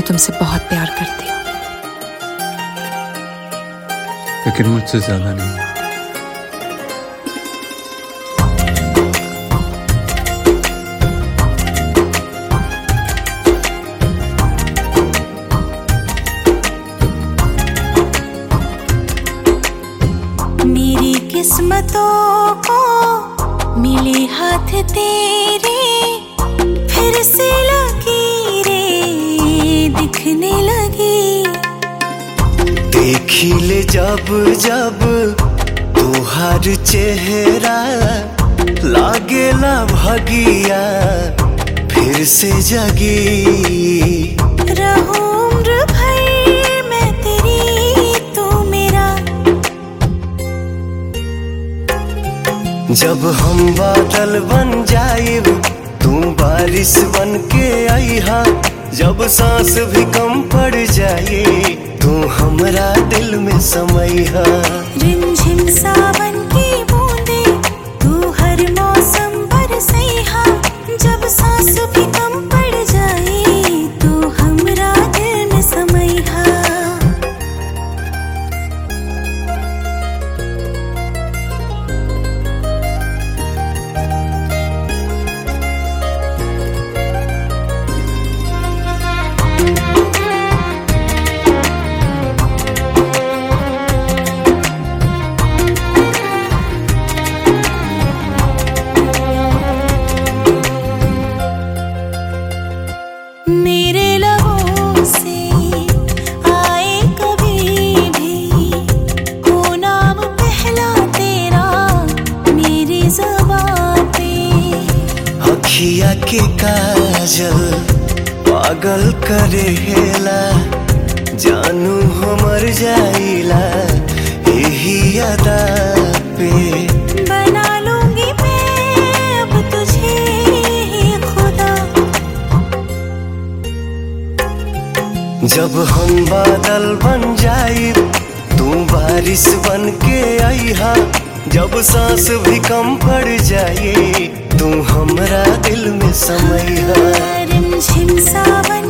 मैं तुमसे बहुत प्यार करती हूँ, लेकिन मुझसे ज्यादा नहीं। मेरी किस्मतों को मिले हाथ तेरे, फिर से लकीरें दिखने लगी। देखी ले जब जब तोहार चेहरा, लागेला भगिया फिर से जगी। रहूं उम्र भर मैं तेरी, तू मेरा। जब हम बादल बन जाइब, तू बारिश बन के आईहा। जब सांस भी कम पड़ जाए, तू हमरा दिल में समैहा। रिमझिम सावन की बूंदे, तू हर मौसम बरसैहा। जब सांस भी कम पड़ जाए, तू हमरा दिल में समैहा। मेरे लबों से आए कभी भी, हो नाम पहला तेरा मेरी ज़बां पे। अखिया के काजल पागल करेला, जानू हमर जाइला यही अदा पे। बना लूंगी मैं अब तुझे ही खुदा। जब हम बादल बन जाइब, तू बारिश बन के आईहा। जब सांस भी कम पड़ जाए, तू हमरा दिल में समैहा। रिमझिम सावन